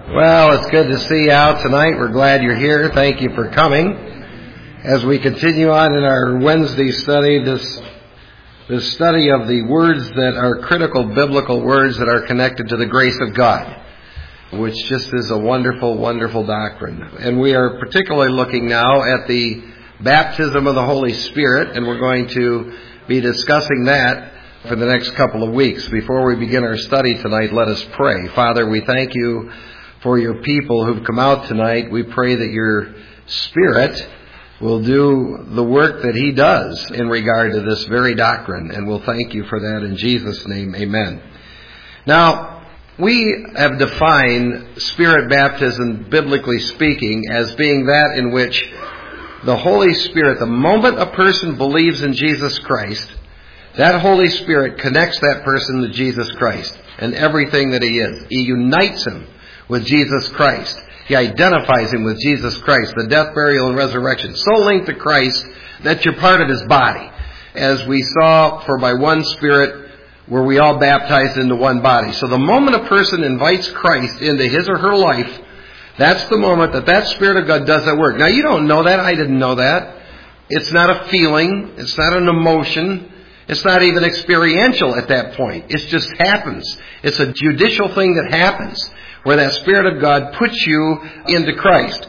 Well, it's good to see you out tonight. We're glad you're here. Thank you for coming. As we continue on in our Wednesday study, this study of the words that are critical biblical words that are connected to the grace of God, which just is a wonderful, wonderful doctrine. And we are particularly looking now at the baptism of the Holy Spirit, and we're going to be discussing that for the next couple of weeks. Before we begin our study tonight, let us pray. Father, we thank you for your people who've come out tonight. We pray that your Spirit will do the work that he does in regard to this very doctrine, and we'll thank you for that in Jesus' name. Amen. Now, we have defined Spirit baptism, biblically speaking, as being that in which the Holy Spirit, the moment a person believes in Jesus Christ, that Holy Spirit connects that person to Jesus Christ and everything that he is. He unites him with Jesus Christ. He identifies him with Jesus Christ, the death, burial, and resurrection. So linked to Christ that you're part of his body. As we saw, for by one Spirit were we all baptized into one body. So the moment a person invites Christ into his or her life, that's the moment that Spirit of God does that work. Now, you don't know that. I didn't know that. It's not a feeling. It's not an emotion. It's not even experiential at that point. It just happens. It's a judicial thing that happens, where that Spirit of God puts you into Christ.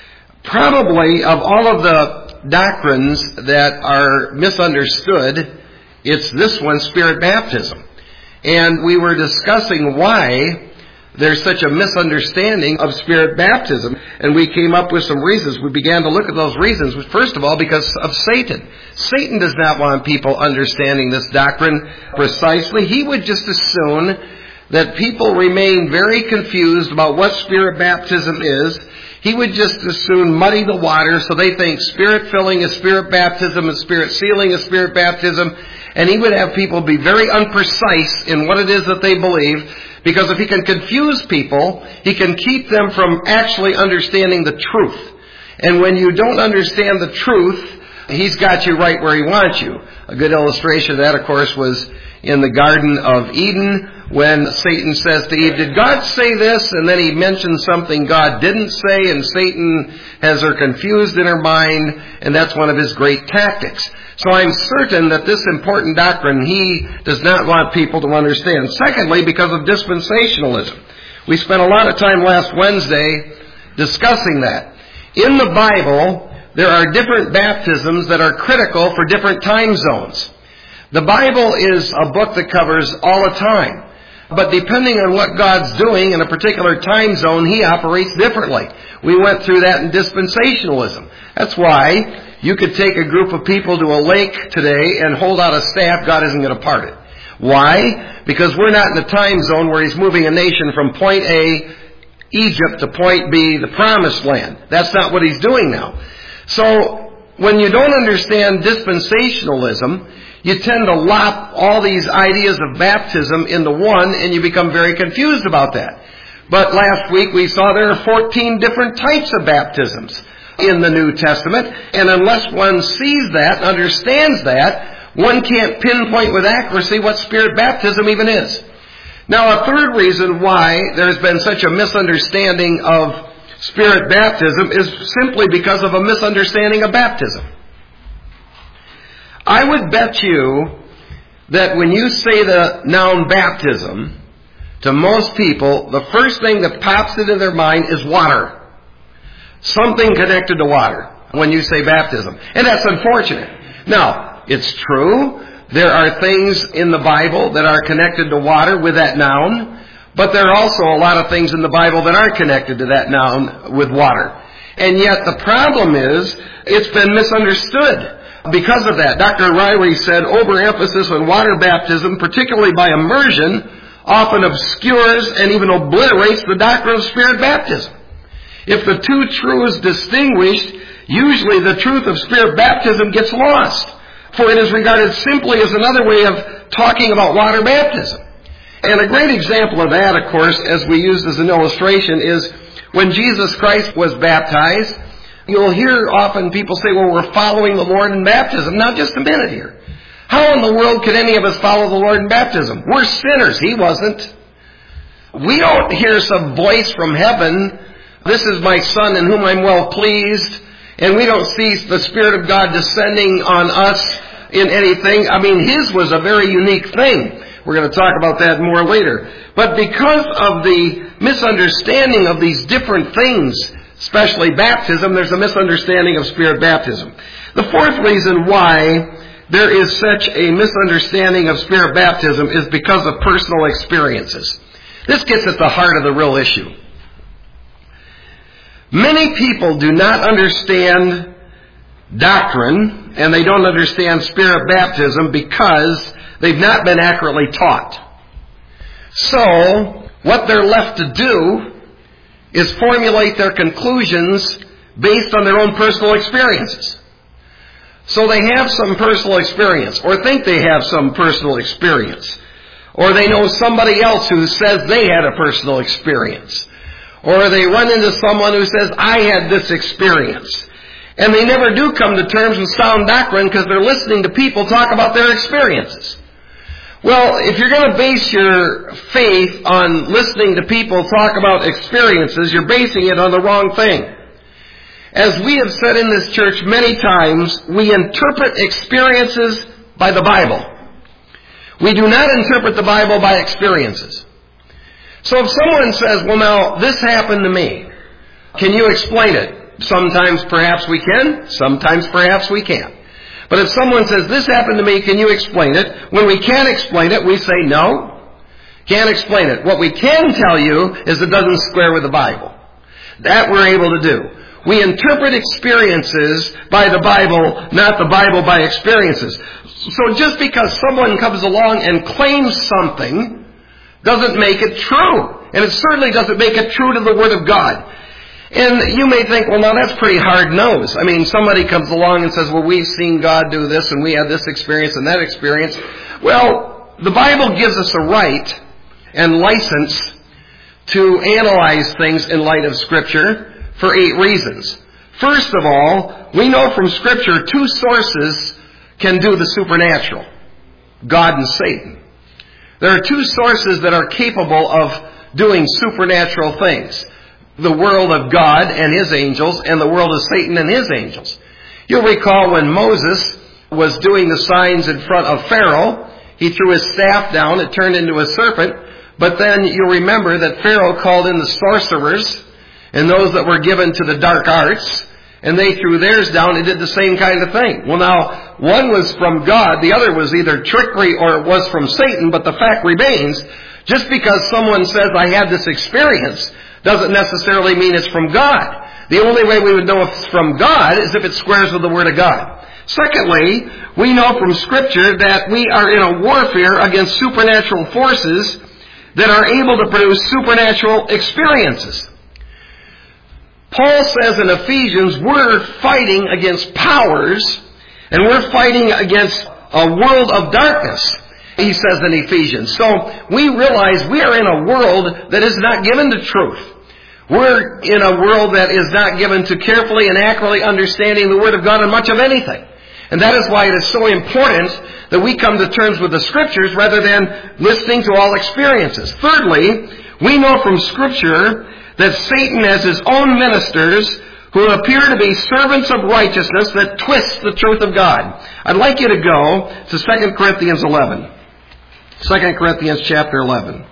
Probably of all of the doctrines that are misunderstood, it's this one, Spirit baptism. And we were discussing why there's such a misunderstanding of Spirit baptism. And we came up with some reasons. We began to look at those reasons. First of all, because of Satan. Satan does not want people understanding this doctrine precisely. He would just as soon that people remain very confused about what Spirit baptism is. He would just as soon muddy the water so they think Spirit filling is Spirit baptism and Spirit sealing is Spirit baptism. And he would have people be very unprecise in what it is that they believe, because if he can confuse people, he can keep them from actually understanding the truth. And when you don't understand the truth, he's got you right where he wants you. A good illustration of that, of course, was in the Garden of Eden, when Satan says to Eve, did God say this? And then he mentions something God didn't say, and Satan has her confused in her mind, and that's one of his great tactics. So I'm certain that this important doctrine he does not want people to understand. Secondly, because of dispensationalism. We spent a lot of time last Wednesday discussing that. In the Bible, there are different baptisms that are critical for different time zones. The Bible is a book that covers all the time. But depending on what God's doing in a particular time zone, he operates differently. We went through that in dispensationalism. That's why you could take a group of people to a lake today and hold out a staff. God isn't going to part it. Why? Because we're not in the time zone where he's moving a nation from point A, Egypt, to point B, the promised land. That's not what he's doing now. So when you don't understand dispensationalism, you tend to lop all these ideas of baptism into one, and you become very confused about that. But last week we saw there are 14 different types of baptisms in the New Testament, and unless one sees that, understands that, one can't pinpoint with accuracy what Spirit baptism even is. Now, a third reason why there's been such a misunderstanding of Spirit baptism is simply because of a misunderstanding of baptism. I would bet you that when you say the noun baptism, to most people, the first thing that pops into their mind is water. Something connected to water when you say baptism. And that's unfortunate. Now, it's true, there are things in the Bible that are connected to water with that noun, but there are also a lot of things in the Bible that aren't connected to that noun with water. And yet the problem is, it's been misunderstood. Because of that, Dr. Ryrie said overemphasis on water baptism, particularly by immersion, often obscures and even obliterates the doctrine of Spirit baptism. If the two truths distinguished, usually the truth of Spirit baptism gets lost, for it is regarded simply as another way of talking about water baptism. And a great example of that, of course, as we used as an illustration, is when Jesus Christ was baptized. You'll hear often people say, well, we're following the Lord in baptism. Now, just a minute here. How in the world could any of us follow the Lord in baptism? We're sinners. He wasn't. We don't hear some voice from heaven, "This is my Son in whom I'm well pleased," and we don't see the Spirit of God descending on us in anything. I mean, His was a very unique thing. We're going to talk about that more later. But because of the misunderstanding of these different things, especially baptism, there's a misunderstanding of Spirit baptism. The fourth reason why there is such a misunderstanding of Spirit baptism is because of personal experiences. This gets at the heart of the real issue. Many people do not understand doctrine, and they don't understand Spirit baptism because they've not been accurately taught. So, what they're left to do is formulate their conclusions based on their own personal experiences. So they have some personal experience, or think they have some personal experience. Or they know somebody else who says they had a personal experience. Or they run into someone who says, "I had this experience." And they never do come to terms with sound doctrine because they're listening to people talk about their experiences. Well, if you're going to base your faith on listening to people talk about experiences, you're basing it on the wrong thing. As we have said in this church many times, we interpret experiences by the Bible. We do not interpret the Bible by experiences. So if someone says, "Well, now, this happened to me. Can you explain it?" Sometimes perhaps we can, sometimes perhaps we can't. But if someone says, "This happened to me, can you explain it?" When we can't explain it, we say, "No, can't explain it." What we can tell you is it doesn't square with the Bible. That we're able to do. We interpret experiences by the Bible, not the Bible by experiences. So just because someone comes along and claims something doesn't make it true. And it certainly doesn't make it true to the Word of God. And you may think, "Well, now that's pretty hard-nosed." I mean, somebody comes along and says, "Well, we've seen God do this, and we had this experience and that experience." Well, the Bible gives us a right and license to analyze things in light of Scripture for 8 reasons. First of all, we know from Scripture 2 sources can do the supernatural: God and Satan. There are 2 sources that are capable of doing supernatural things: the world of God and His angels, and the world of Satan and his angels. You'll recall when Moses was doing the signs in front of Pharaoh, he threw his staff down, it turned into a serpent, but then you'll remember that Pharaoh called in the sorcerers and those that were given to the dark arts, and they threw theirs down and did the same kind of thing. Well, now, one was from God, the other was either trickery or it was from Satan, but the fact remains, just because someone says, "I had this experience," doesn't necessarily mean it's from God. The only way we would know if it's from God is if it squares with the Word of God. Secondly, we know from Scripture that we are in a warfare against supernatural forces that are able to produce supernatural experiences. Paul says in Ephesians, we're fighting against powers, and we're fighting against a world of darkness, he says in Ephesians. So we realize we are in a world that is not given to truth. We're in a world that is not given to carefully and accurately understanding the Word of God on much of anything. And that is why it is so important that we come to terms with the Scriptures rather than listening to all experiences. Thirdly, we know from Scripture that Satan has his own ministers who appear to be servants of righteousness that twist the truth of God. I'd like you to go to 2 Corinthians 11. 2 Corinthians chapter 11.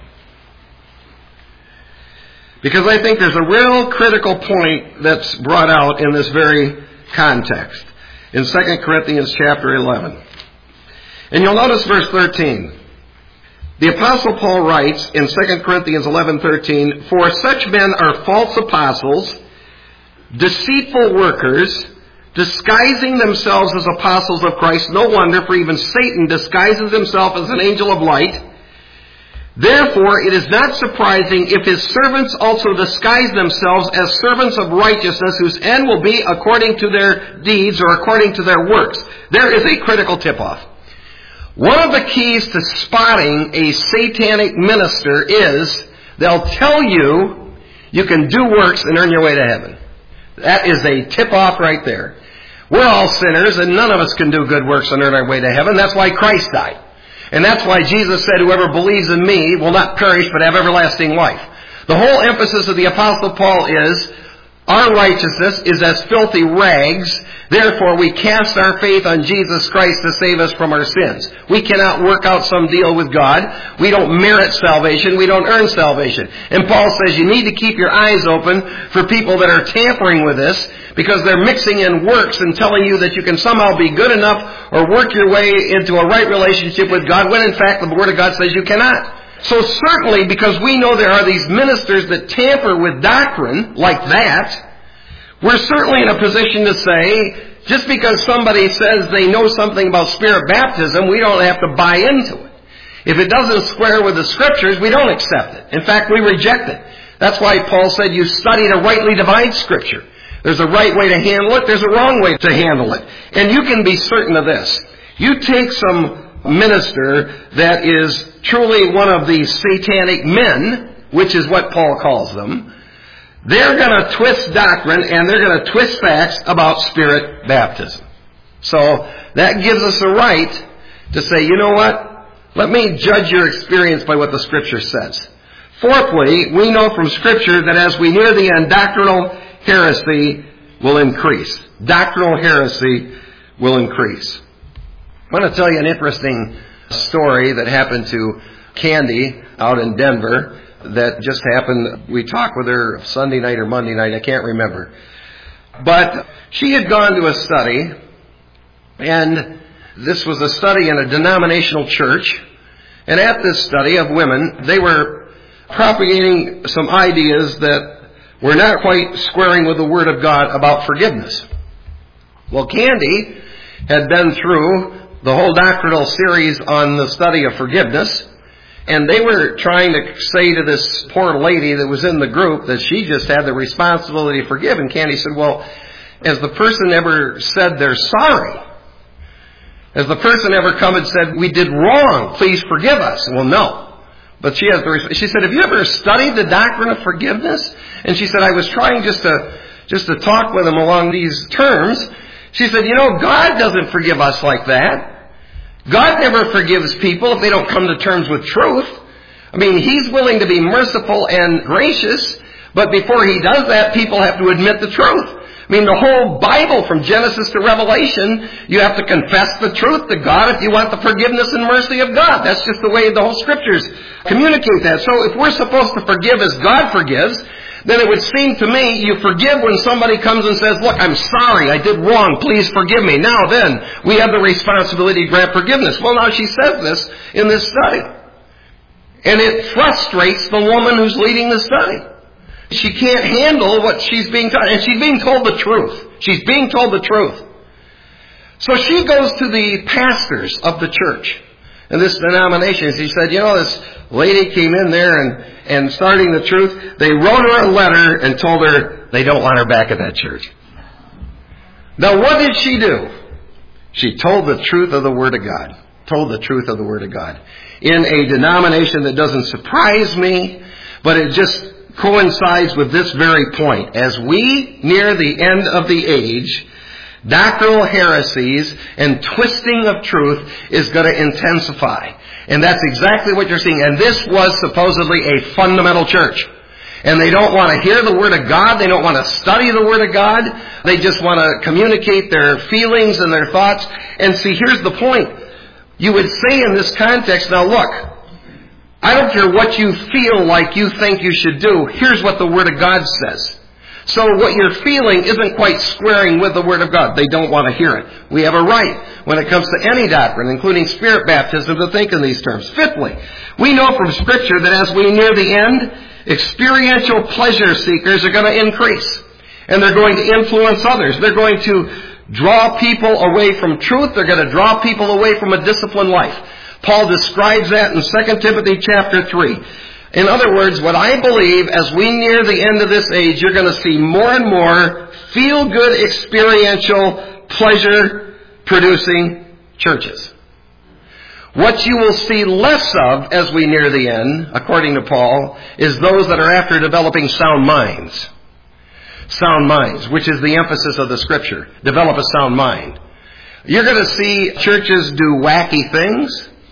Because I think there's a real critical point that's brought out in this very context. In 2 Corinthians chapter 11. And you'll notice verse 13. The Apostle Paul writes in 2 Corinthians 11:13, "For such men are false apostles, deceitful workers, disguising themselves as apostles of Christ. No wonder, for even Satan disguises himself as an angel of light. Therefore, it is not surprising if his servants also disguise themselves as servants of righteousness, whose end will be according to their deeds or according to their works." There is a critical tip-off. One of the keys to spotting a satanic minister is they'll tell you you can do works and earn your way to heaven. That is a tip-off right there. We're all sinners, and none of us can do good works and earn our way to heaven. That's why Christ died. And that's why Jesus said, whoever believes in me will not perish but have everlasting life. The whole emphasis of the Apostle Paul is, our righteousness is as filthy rags. Therefore, we cast our faith on Jesus Christ to save us from our sins. We cannot work out some deal with God. We don't merit salvation. We don't earn salvation. And Paul says you need to keep your eyes open for people that are tampering with this, because they're mixing in works and telling you that you can somehow be good enough or work your way into a right relationship with God, when in fact the Word of God says you cannot. So certainly, because we know there are these ministers that tamper with doctrine like that, we're certainly in a position to say, just because somebody says they know something about Spirit baptism, we don't have to buy into it. If it doesn't square with the Scriptures, we don't accept it. In fact, we reject it. That's why Paul said you study to rightly divide Scripture. There's a right way to handle it, there's a wrong way to handle it. And you can be certain of this. You take some minister that is truly one of these satanic men, which is what Paul calls them, they're going to twist doctrine and they're going to twist facts about Spirit baptism. So that gives us a right to say, you know what? Let me judge your experience by what the Scripture says. Fourthly, we know from Scripture that as we near the end, doctrinal heresy will increase. Doctrinal heresy will increase. I want to tell you an interesting story that happened to Candy out in Denver that just happened. We talked with her Sunday night or Monday night, I can't remember. But she had gone to a study, and this was a study in a denominational church. And at this study of women, they were propagating some ideas that were not quite squaring with the Word of God about forgiveness. Well, Candy had been through the whole doctrinal series on the study of forgiveness, and they were trying to say to this poor lady that was in the group that she just had the responsibility to forgive. And Candy said, well, has the person ever said they're sorry? Has the person ever come and said, we did wrong, please forgive us? Well, no. But she said, have you ever studied the doctrine of forgiveness? And she said, I was trying just to talk with them along these terms. She said, you know, God doesn't forgive us like that. God never forgives people if they don't come to terms with truth. I mean, He's willing to be merciful and gracious, but before He does that, people have to admit the truth. I mean, the whole Bible from Genesis to Revelation, you have to confess the truth to God if you want the forgiveness and mercy of God. That's just the way the whole Scriptures communicate that. So if we're supposed to forgive as God forgives, then it would seem to me you forgive when somebody comes and says, look, I'm sorry, I did wrong, please forgive me. Now then, we have the responsibility to grant forgiveness. Well, now she says this in this study. And it frustrates the woman who's leading the study. She can't handle what she's being told. And she's being told the truth. She's being told the truth. So she goes to the pastors of the church in this denomination. She said, you know, this lady came in there and starting the truth, they wrote her a letter and told her they don't want her back at that church. Now, what did she do? She told the truth of the Word of God. Told the truth of the Word of God. In a denomination that doesn't surprise me, but it just coincides with this very point. As we near the end of the age, doctrinal heresies and twisting of truth is going to intensify. And that's exactly what you're seeing. And this was supposedly a fundamental church. And they don't want to hear the Word of God. They don't want to study the Word of God. They just want to communicate their feelings and their thoughts. And see, here's the point. You would say in this context, now look, I don't care what you feel like you think you should do. Here's what the Word of God says. So what you're feeling isn't quite squaring with the Word of God. They don't want to hear it. We have a right, when it comes to any doctrine, including Spirit baptism, to think in these terms. Fifthly, we know from Scripture that as we near the end, experiential pleasure seekers are going to increase. And they're going to influence others. They're going to draw people away from truth. They're going to draw people away from a disciplined life. Paul describes that in 2 Timothy chapter 3. In other words, what I believe, as we near the end of this age, you're going to see more and more feel-good, experiential, pleasure-producing churches. What you will see less of as we near the end, according to Paul, is those that are after developing sound minds. Sound minds, which is the emphasis of the Scripture. Develop a sound mind. You're going to see churches do wacky things,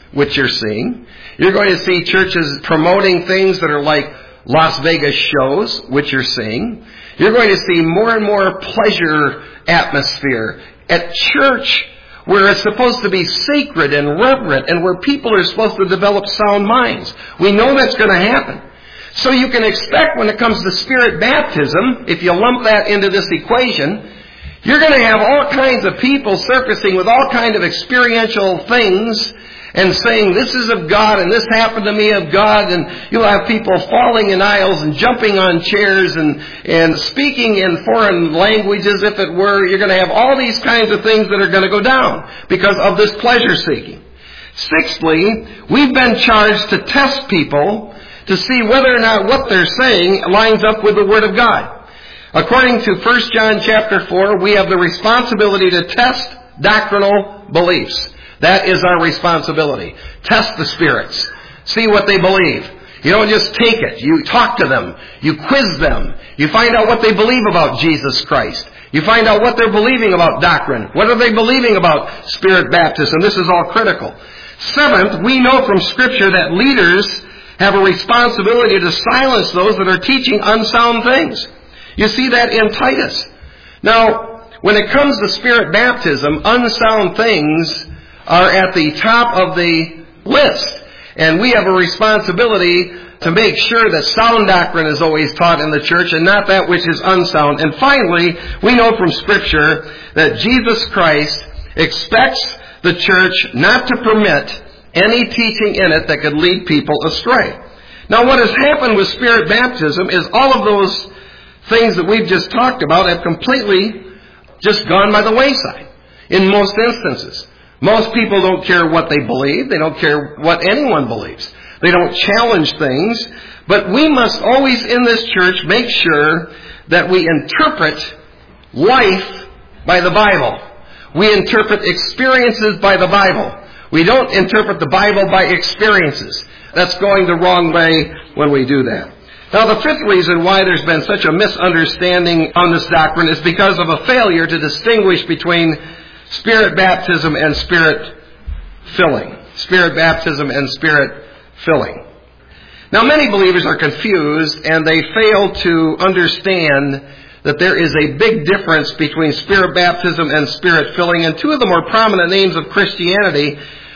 which you're seeing. You're going to see churches promoting things that are like Las Vegas shows, which you're seeing. You're going to see more and more pleasure atmosphere at church, where it's supposed to be sacred and reverent and where people are supposed to develop sound minds. We know that's going to happen. So you can expect when it comes to Spirit baptism, if you lump that into this equation, you're going to have all kinds of people surfacing with all kinds of experiential things and saying, this is of God and this happened to me of God, and you'll have people falling in aisles and jumping on chairs and speaking in foreign languages, if it were. You're going to have all these kinds of things that are going to go down because of this pleasure seeking. Sixthly, we've been charged to test people to see whether or not what they're saying lines up with the Word of God. According to 1 John chapter 4, we have the responsibility to test doctrinal beliefs. That is our responsibility. Test the spirits. See what they believe. You don't just take it. You talk to them. You quiz them. You find out what they believe about Jesus Christ. You find out what they're believing about doctrine. What are they believing about Spirit baptism? This is all critical. Seventh, we know from Scripture that leaders have a responsibility to silence those that are teaching unsound things. You see that in Titus. Now, when it comes to Spirit baptism, unsound things are at the top of the list. And we have a responsibility to make sure that sound doctrine is always taught in the church and not that which is unsound. And finally, we know from Scripture that Jesus Christ expects the church not to permit any teaching in it that could lead people astray. Now, what has happened with Spirit baptism is all of those things that we've just talked about have completely just gone by the wayside in most instances. Most people don't care what they believe. They don't care what anyone believes. They don't challenge things. But we must always in this church make sure that we interpret life by the Bible. We interpret experiences by the Bible. We don't interpret the Bible by experiences. That's going the wrong way when we do that. Now, the fifth reason why there's been such a misunderstanding on this doctrine is because of a failure to distinguish between Spirit baptism and Spirit filling. Spirit baptism and Spirit filling. Now, many believers are confused and they fail to understand that there is a big difference between Spirit baptism and Spirit filling. And two of the more prominent names of Christianity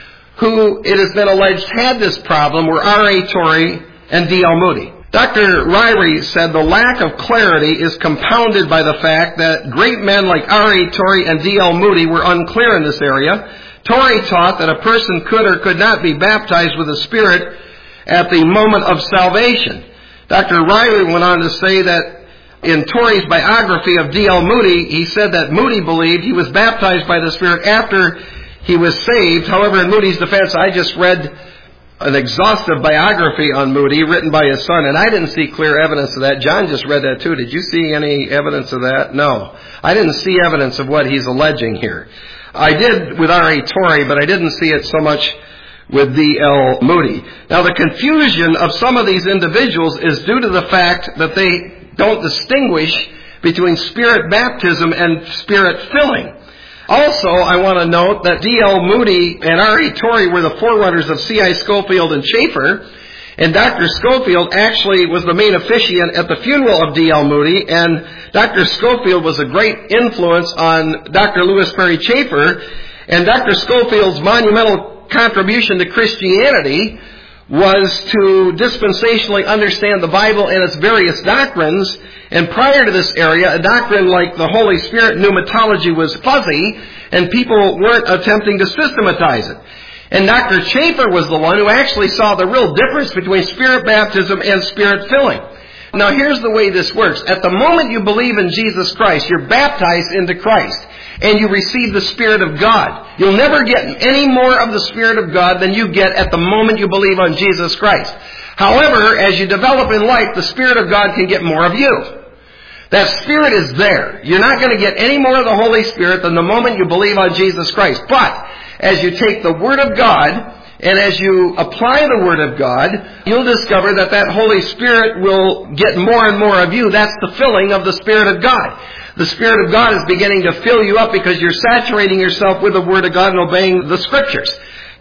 who it has been alleged had this problem were R.A. Torrey and D.L. Moody. Dr. Ryrie said the lack of clarity is compounded by the fact that great men like R.A. Torrey and D.L. Moody were unclear in this area. Torrey taught that a person could or could not be baptized with the Spirit at the moment of salvation. Dr. Ryrie went on to say that in Torrey's biography of D.L. Moody, he said that Moody believed he was baptized by the Spirit after he was saved. However, in Moody's defense, I just read an exhaustive biography on Moody written by his son, and I didn't see clear evidence of that. John just read that too. Did you see any evidence of that? No. I didn't see evidence of what he's alleging here. I did with R.A. Torrey, but I didn't see it so much with D.L. Moody. Now, the confusion of some of these individuals is due to the fact that they don't distinguish between Spirit baptism and Spirit filling. Also, I want to note that D.L. Moody and R.A. Torrey were the forerunners of C.I. Scofield and Schaeffer, and Dr. Scofield actually was the main officiant at the funeral of D.L. Moody, and Dr. Scofield was a great influence on Dr. Lewis Perry Schaeffer, and Dr. Scofield's monumental contribution to Christianity was to dispensationally understand the Bible and its various doctrines. And prior to this area, a doctrine like the Holy Spirit pneumatology was fuzzy, and people weren't attempting to systematize it. And Dr. Schaeffer was the one who actually saw the real difference between Spirit baptism and Spirit filling. Now, here's the way this works. At the moment you believe in Jesus Christ, you're baptized into Christ, and you receive the Spirit of God. You'll never get any more of the Spirit of God than you get at the moment you believe on Jesus Christ. However, as you develop in life, the Spirit of God can get more of you. That Spirit is there. You're not going to get any more of the Holy Spirit than the moment you believe on Jesus Christ. But as you take the Word of God and as you apply the Word of God, you'll discover that that Holy Spirit will get more and more of you. That's the filling of the Spirit of God. The Spirit of God is beginning to fill you up because you're saturating yourself with the Word of God and obeying the Scriptures.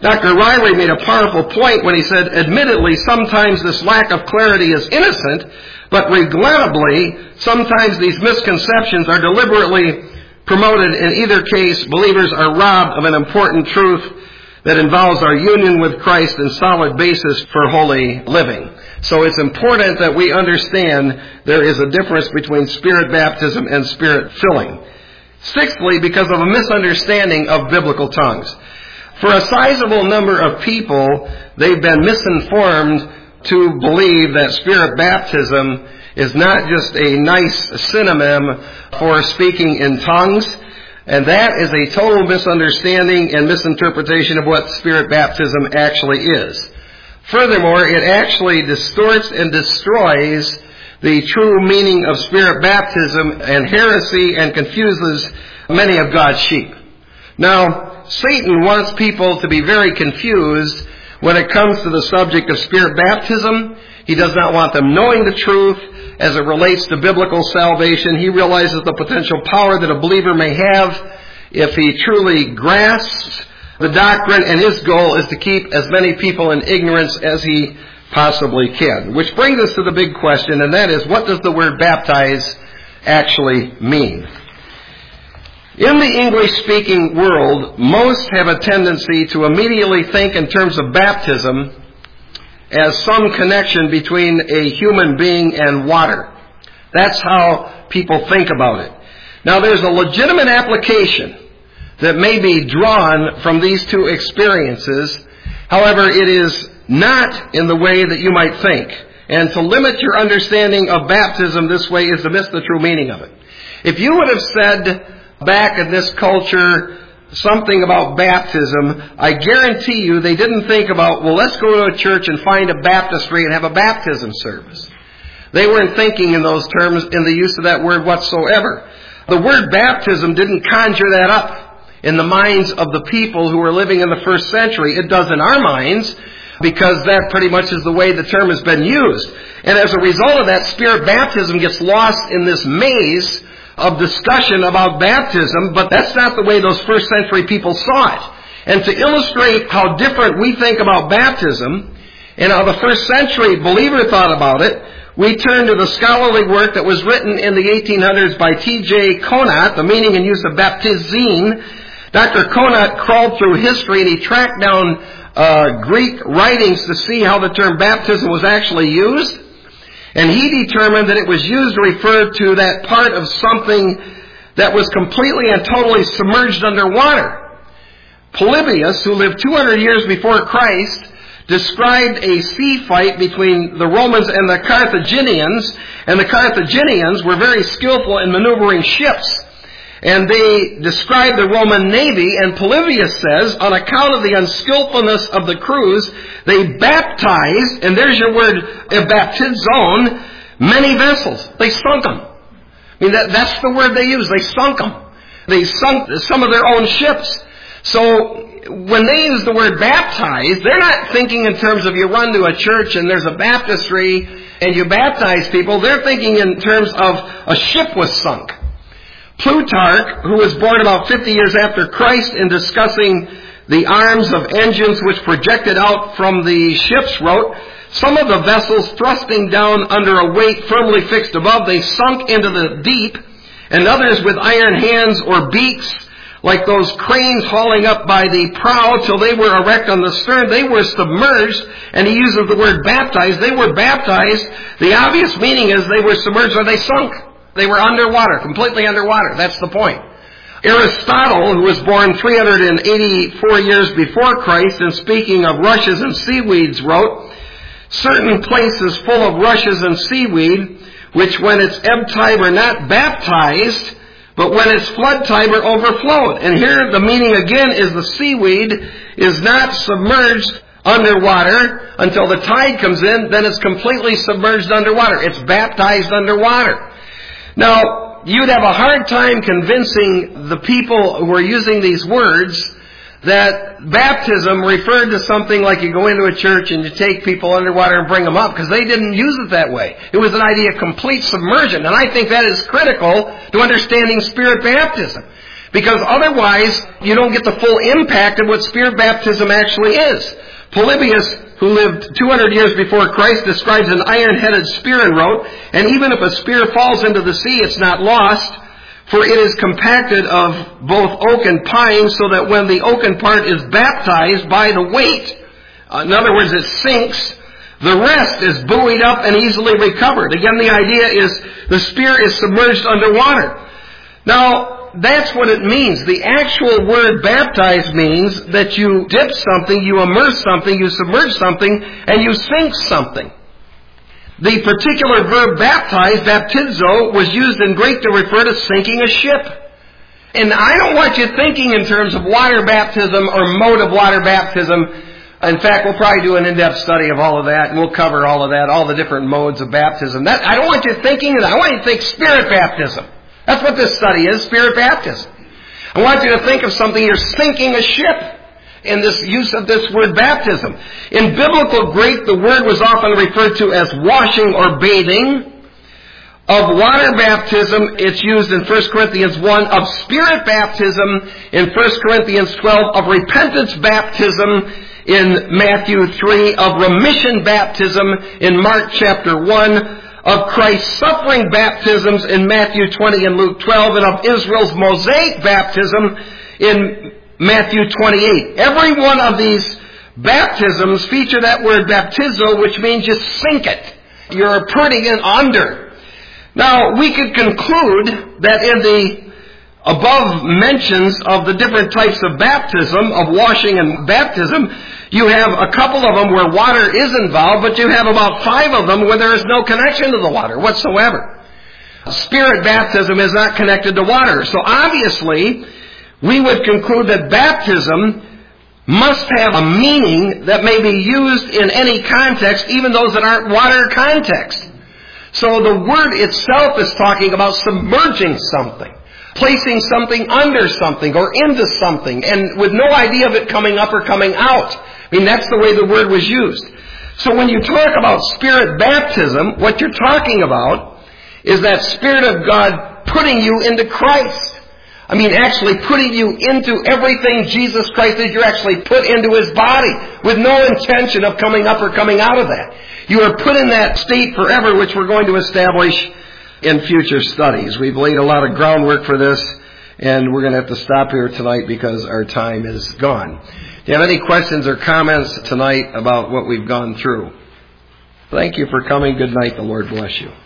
Dr. Riley made a powerful point when he said, admittedly, sometimes this lack of clarity is innocent, but regrettably, sometimes these misconceptions are deliberately promoted. In either case, believers are robbed of an important truth that involves our union with Christ and solid basis for holy living. So it's important that we understand there is a difference between Spirit baptism and Spirit filling. Sixthly, because of a misunderstanding of biblical tongues. For a sizable number of people, they've been misinformed to believe that Spirit baptism is not just a nice synonym for speaking in tongues, and that is a total misunderstanding and misinterpretation of what Spirit baptism actually is. Furthermore, it actually distorts and destroys the true meaning of Spirit baptism and heresy and confuses many of God's sheep. Now, Satan wants people to be very confused when it comes to the subject of Spirit baptism. He does not want them knowing the truth as it relates to biblical salvation. He realizes the potential power that a believer may have if he truly grasps the doctrine, and his goal is to keep as many people in ignorance as he possibly can. Which brings us to the big question, and that is, what does the word baptize actually mean? In the English-speaking world, most have a tendency to immediately think in terms of baptism as some connection between a human being and water. That's how people think about it. Now, there's a legitimate application that may be drawn from these two experiences. However, it is not in the way that you might think. And to limit your understanding of baptism this way is to miss the true meaning of it. If you would have said back in this culture something about baptism, I guarantee you they didn't think about, well, let's go to a church and find a baptistry and have a baptism service. They weren't thinking in those terms in the use of that word whatsoever. The word baptism didn't conjure that up in the minds of the people who were living in the first century. It does in our minds, because that pretty much is the way the term has been used. And as a result of that, Spirit baptism gets lost in this maze of discussion about baptism, but that's not the way those first century people saw it. And to illustrate how different we think about baptism and how the first century believer thought about it, we turn to the scholarly work that was written in the 1800s by T.J. Conant, The Meaning and Use of Baptizine. Dr. Conant crawled through history and he tracked down Greek writings to see how the term baptism was actually used. And he determined that it was used to refer to that part of something that was completely and totally submerged underwater. Polybius, who lived 200 years before Christ, described a sea fight between the Romans and the Carthaginians, and the Carthaginians were very skillful in maneuvering ships. And they described the Roman navy, and Polybius says, on account of the unskillfulness of the crews, they baptized, and there's your word, baptizon, many vessels. They sunk them. I mean, that's the word they used. They sunk them. They sunk some of their own ships. So when they use the word baptize, they're not thinking in terms of you run to a church and there's a baptistry and you baptize people. They're thinking in terms of a ship was sunk. Plutarch, who was born about 50 years after Christ, in discussing the arms of engines which projected out from the ships, wrote, some of the vessels thrusting down under a weight firmly fixed above, they sunk into the deep, and others with iron hands or beaks, like those cranes hauling up by the prow till they were erect on the stern, they were submerged, and he uses the word baptized. They were baptized. The obvious meaning is they were submerged or they sunk. They were underwater, completely underwater. That's the point. Aristotle, who was born 384 years before Christ, and speaking of rushes and seaweeds, wrote, certain places full of rushes and seaweed, which when its ebb tide were not baptized, but when its flood tide were overflowed. And here the meaning again is the seaweed is not submerged underwater until the tide comes in, then it's completely submerged underwater. It's baptized underwater. Now, you'd have a hard time convincing the people who are using these words that baptism referred to something like you go into a church and you take people underwater and bring them up, because they didn't use it that way. It was an idea of complete submersion, and I think that is critical to understanding Spirit baptism. Because otherwise, you don't get the full impact of what Spirit baptism actually is. Polybius, who lived 200 years before Christ, describes an iron-headed spear and wrote, and even if a spear falls into the sea, it's not lost, for it is compacted of both oak and pine, so that when the oaken part is baptized by the weight, in other words, it sinks, the rest is buoyed up and easily recovered. Again, the idea is the spear is submerged underwater. Now, that's what it means. The actual word baptize means that you dip something, you immerse something, you submerge something, and you sink something. The particular verb baptize, baptizo, was used in Greek to refer to sinking a ship. And I don't want you thinking in terms of water baptism or mode of water baptism. In fact, we'll probably do an in-depth study of all of that, and we'll cover all of that, all the different modes of baptism. I don't want you thinking that. I want you to think Spirit baptism. That's what this study is, Spirit baptism. I want you to think of something, you're sinking a ship in this use of this word baptism. In biblical Greek, the word was often referred to as washing or bathing. Of water baptism, it's used in 1 Corinthians 1. Of Spirit baptism in 1 Corinthians 12. Of repentance baptism in Matthew 3. Of remission baptism in Mark chapter 1. Of Christ's suffering baptisms in Matthew 20 and Luke 12, and of Israel's Mosaic baptism in Matthew 28. Every one of these baptisms feature that word baptizo, which means you sink it. You're putting it under. Now, we could conclude that in the above mentions of the different types of baptism, of washing and baptism, you have a couple of them where water is involved, but you have about 5 of them where there is no connection to the water whatsoever. Spirit baptism is not connected to water. So obviously, we would conclude that baptism must have a meaning that may be used in any context, even those that aren't water context. So the word itself is talking about submerging something, placing something under something or into something, and with no idea of it coming up or coming out. I mean, that's the way the word was used. So when you talk about Spirit baptism, what you're talking about is that Spirit of God putting you into Christ. I mean, actually putting you into everything Jesus Christ is. You're actually put into His body with no intention of coming up or coming out of that. You are put in that state forever, which we're going to establish in future studies. We've laid a lot of groundwork for this, and we're going to have to stop here tonight because our time is gone. Do you have any questions or comments tonight about what we've gone through? Thank you for coming. Good night. The Lord bless you.